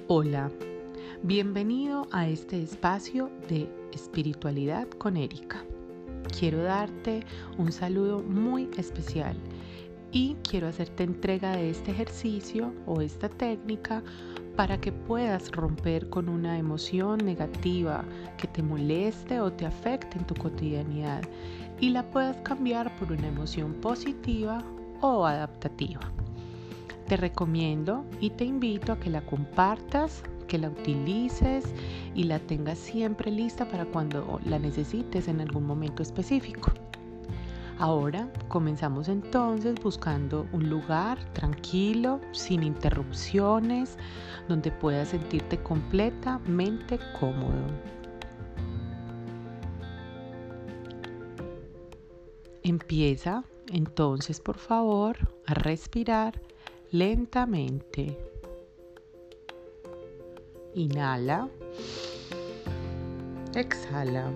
Hola, bienvenido a este espacio de espiritualidad con Erika. Quiero darte un saludo muy especial y quiero hacerte entrega de este ejercicio o esta técnica para que puedas romper con una emoción negativa que te moleste o te afecte en tu cotidianidad y la puedas cambiar por una emoción positiva o adaptativa. Te recomiendo y te invito a que la compartas, que la utilices y la tengas siempre lista para cuando la necesites en algún momento específico. Ahora comenzamos entonces buscando un lugar tranquilo, sin interrupciones, donde puedas sentirte completamente cómodo. Empieza entonces, por favor, a respirar lentamente. Inhala, exhala.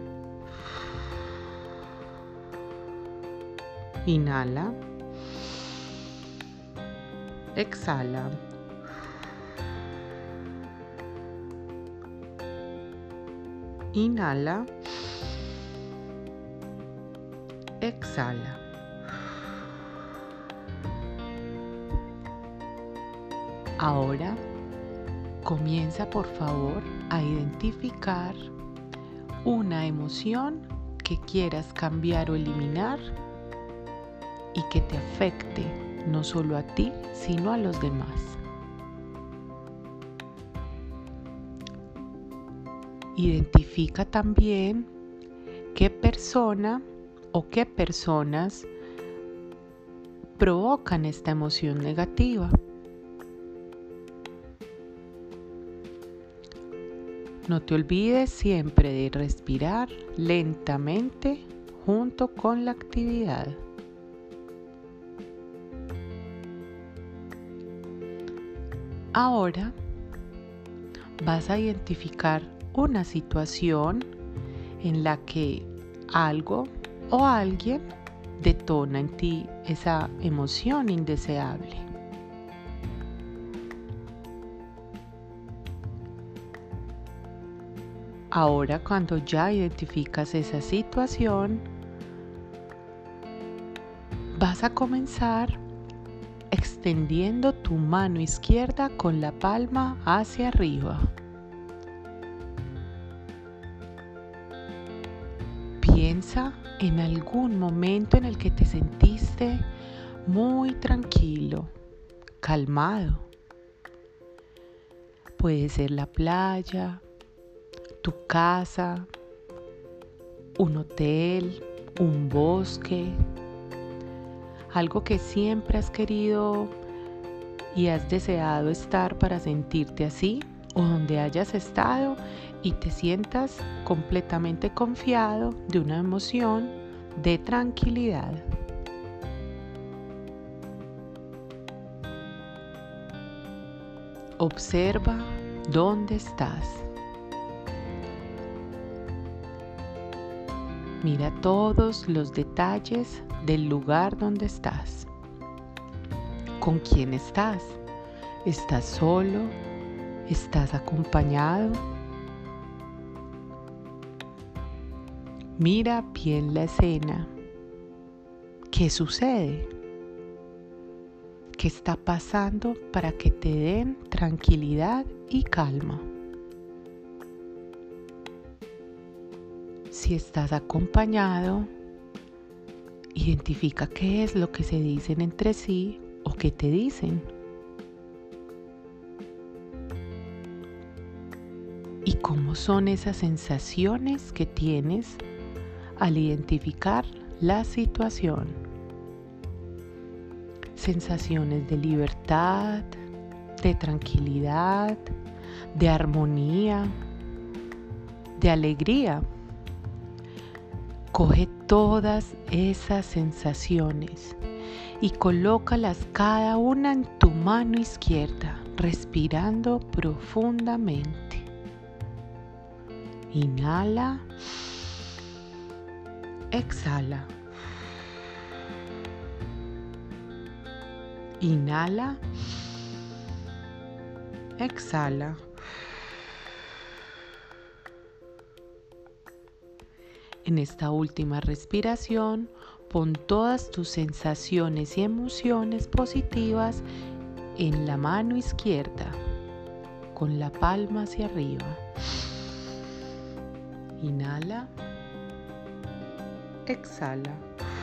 Inhala, exhala. Inhala, exhala. Ahora comienza por favor a identificar una emoción que quieras cambiar o eliminar y que te afecte no solo a ti, sino a los demás. Identifica también qué persona o qué personas provocan esta emoción negativa. No te olvides siempre de respirar lentamente junto con la actividad. Ahora vas a identificar una situación en la que algo o alguien detona en ti esa emoción indeseable. Ahora, cuando ya identificas esa situación, vas a comenzar extendiendo tu mano izquierda con la palma hacia arriba. Piensa en algún momento en el que te sentiste muy tranquilo, calmado. Puede ser la playa, tu casa, un hotel, un bosque, algo que siempre has querido y has deseado estar para sentirte así, o donde hayas estado y te sientas completamente confiado de una emoción de tranquilidad. Observa dónde estás. Mira todos los detalles del lugar donde estás. ¿Con quién estás? ¿Estás solo? ¿Estás acompañado? Mira bien la escena. ¿Qué sucede? ¿Qué está pasando para que te den tranquilidad y calma? Si estás acompañado, identifica qué es lo que se dicen entre sí o qué te dicen. ¿Y cómo son esas sensaciones que tienes al identificar la situación? Sensaciones de libertad, de tranquilidad, de armonía, de alegría. Coge todas esas sensaciones y colócalas cada una en tu mano izquierda, respirando profundamente. Inhala, exhala. Inhala, exhala. En esta última respiración, pon todas tus sensaciones y emociones positivas en la mano izquierda, con la palma hacia arriba. Inhala, exhala.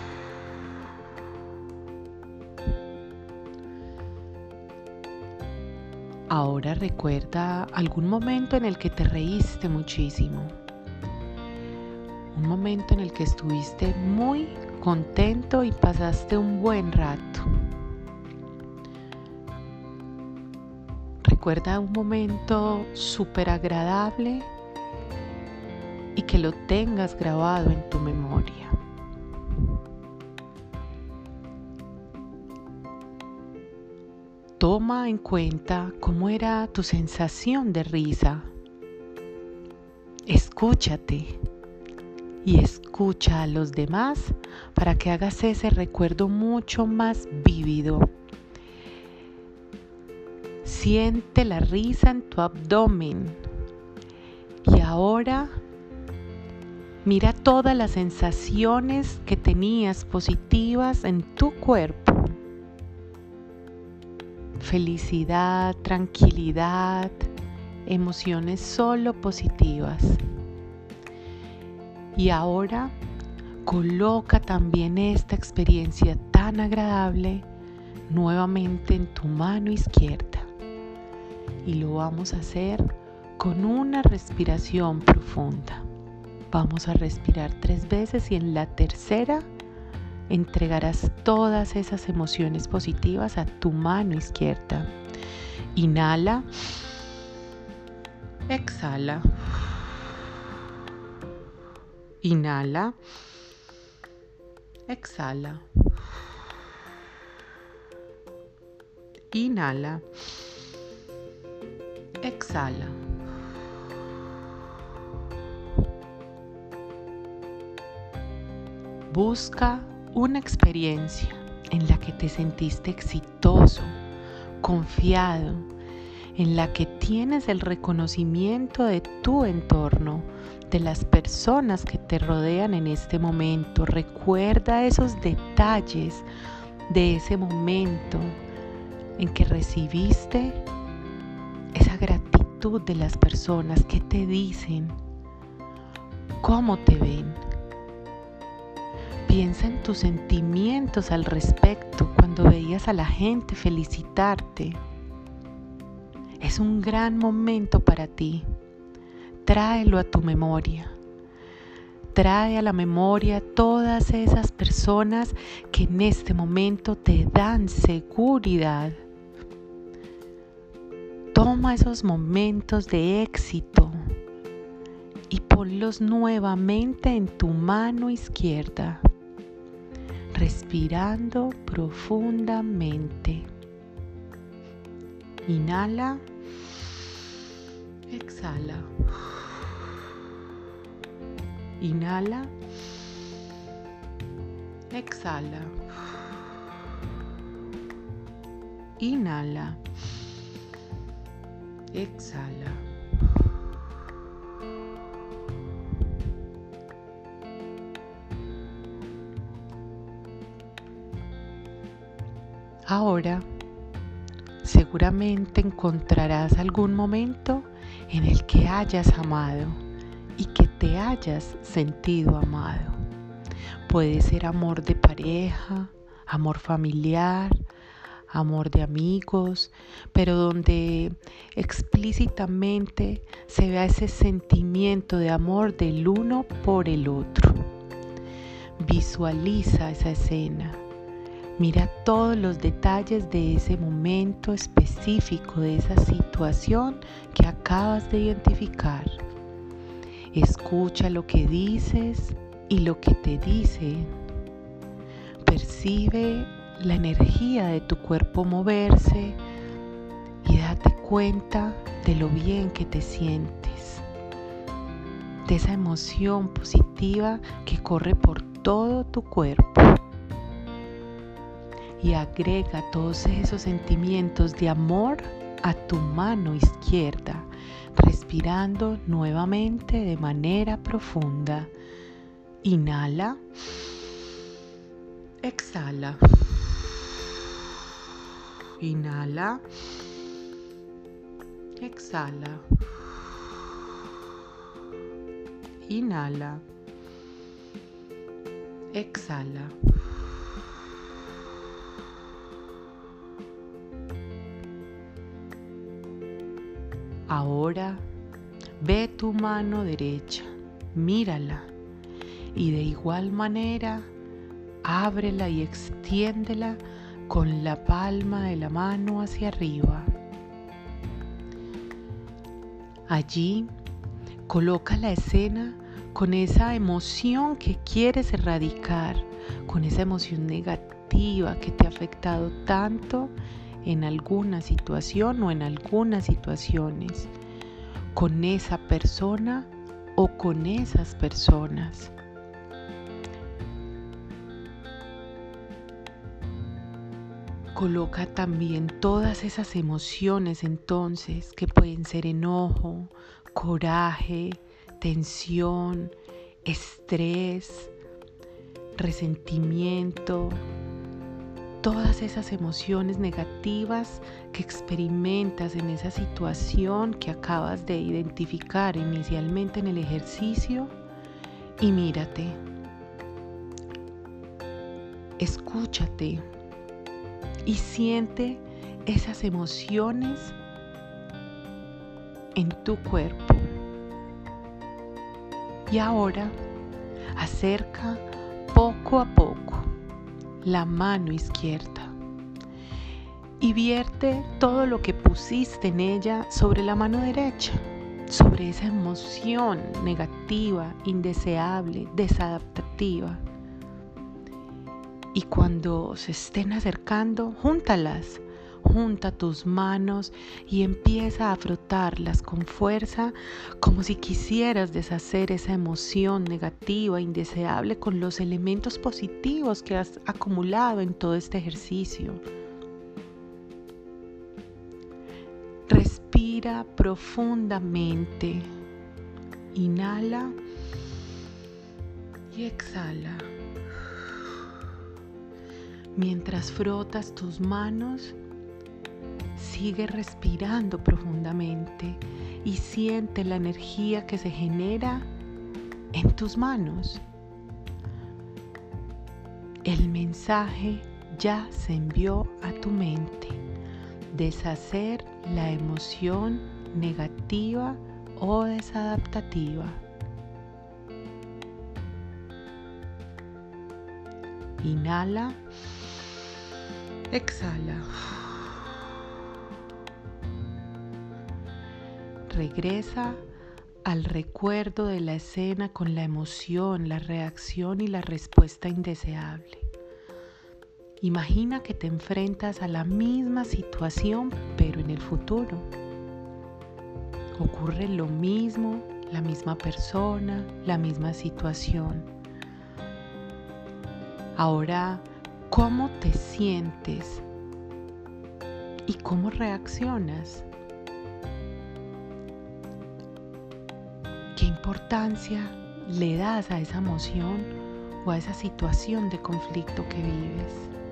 Ahora recuerda algún momento en el que te reíste muchísimo. Un momento en el que estuviste muy contento y pasaste un buen rato. Recuerda un momento súper agradable y que lo tengas grabado en tu memoria. Toma en cuenta cómo era tu sensación de risa. Escúchate y escucha a los demás para que hagas ese recuerdo mucho más vívido. Siente la risa en tu abdomen y ahora mira todas las sensaciones que tenías positivas en tu cuerpo. Felicidad, tranquilidad, emociones solo positivas. Y ahora coloca también esta experiencia tan agradable nuevamente en tu mano izquierda. Y lo vamos a hacer con una respiración profunda. Vamos a respirar 3 veces y en la tercera entregarás todas esas emociones positivas a tu mano izquierda. Inhala, exhala. Inhala, exhala. Inhala, exhala. Busca una experiencia en la que te sentiste exitoso, confiado, en la que tienes el reconocimiento de tu entorno, de las personas que te rodean en este momento. Recuerda esos detalles de ese momento en que recibiste esa gratitud de las personas. ¿Qué te dicen? ¿Cómo te ven? Piensa en tus sentimientos al respecto cuando veías a la gente felicitarte. Es un gran momento para ti. Tráelo a tu memoria. Trae a la memoria todas esas personas que en este momento te dan seguridad. Toma esos momentos de éxito y ponlos nuevamente en tu mano izquierda, respirando profundamente. Inhala, exhala. Inhala, exhala. Inhala, exhala. Ahora, seguramente encontrarás algún momento en el que hayas amado y que te hayas sentido amado. Puede ser amor de pareja, amor familiar, amor de amigos, pero donde explícitamente se vea ese sentimiento de amor del uno por el otro. Visualiza esa escena. Mira todos los detalles de ese momento específico, de esa situación que acabas de identificar. Escucha lo que dices y lo que te dicen. Percibe la energía de tu cuerpo moverse y date cuenta de lo bien que te sientes, de esa emoción positiva que corre por todo tu cuerpo. Y agrega todos esos sentimientos de amor a tu mano izquierda, respirando nuevamente de manera profunda. Inhala. Exhala. Inhala. Exhala. Inhala. Exhala. Ahora ve tu mano derecha, mírala y de igual manera ábrela y extiéndela con la palma de la mano hacia arriba. Allí coloca la escena con esa emoción que quieres erradicar, con esa emoción negativa que te ha afectado tanto en alguna situación o en algunas situaciones, con esa persona o con esas personas. Coloca también todas esas emociones entonces que pueden ser enojo, coraje, tensión, estrés, resentimiento, todas esas emociones negativas que experimentas en esa situación que acabas de identificar inicialmente en el ejercicio, y mírate, escúchate y siente esas emociones en tu cuerpo. Y ahora acerca poco a poco la mano izquierda y vierte todo lo que pusiste en ella sobre la mano derecha, sobre esa emoción negativa, indeseable, desadaptativa. Y cuando se estén acercando, júntalas. Junta tus manos y empieza a frotarlas con fuerza, como si quisieras deshacer esa emoción negativa, indeseable, con los elementos positivos que has acumulado en todo este ejercicio. Respira profundamente. Inhala y exhala. Mientras frotas tus manos, sigue respirando profundamente y siente la energía que se genera en tus manos. El mensaje ya se envió a tu mente. Deshacer la emoción negativa o desadaptativa. Inhala. Exhala. Regresa al recuerdo de la escena con la emoción, la reacción y la respuesta indeseable. Imagina que te enfrentas a la misma situación, pero en el futuro. Ocurre lo mismo, la misma persona, la misma situación. Ahora, ¿cómo te sientes y cómo reaccionas? ¿Qué importancia le das a esa emoción o a esa situación de conflicto que vives?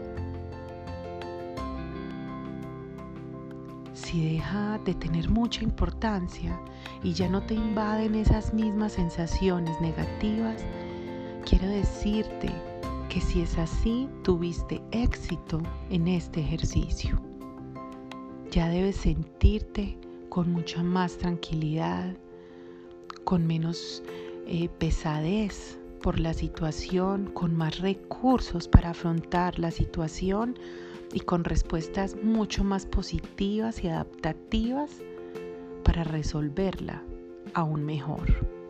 Si deja de tener mucha importancia y ya no te invaden esas mismas sensaciones negativas, quiero decirte que si es así, tuviste éxito en este ejercicio. Ya debes sentirte con mucha más tranquilidad, con menos pesadez por la situación, con más recursos para afrontar la situación y con respuestas mucho más positivas y adaptativas para resolverla aún mejor.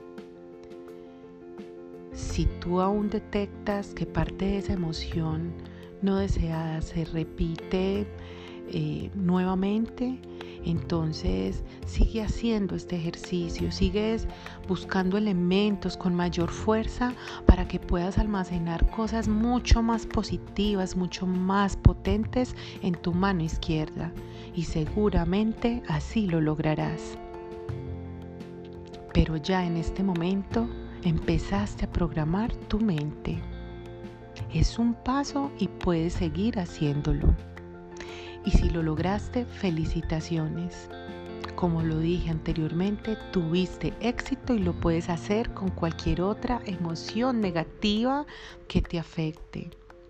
Si tú aún detectas que parte de esa emoción no deseada se repite nuevamente, entonces sigue haciendo este ejercicio, sigues buscando elementos con mayor fuerza para que puedas almacenar cosas mucho más positivas, mucho más potentes en tu mano izquierda, y seguramente así lo lograrás. Pero ya en este momento Empezaste a programar tu mente. Es un paso y puedes seguir haciéndolo. Y si lo lograste, felicitaciones. Como lo dije anteriormente, tuviste éxito y lo puedes hacer con cualquier otra emoción negativa que te afecte.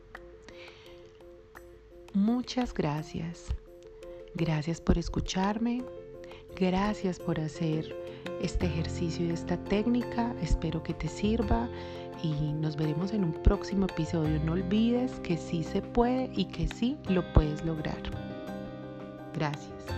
Muchas gracias. Gracias por escucharme. Gracias por hacer este ejercicio y esta técnica. Espero que te sirva y nos veremos en un próximo episodio. No olvides que sí se puede y que sí lo puedes lograr. Gracias.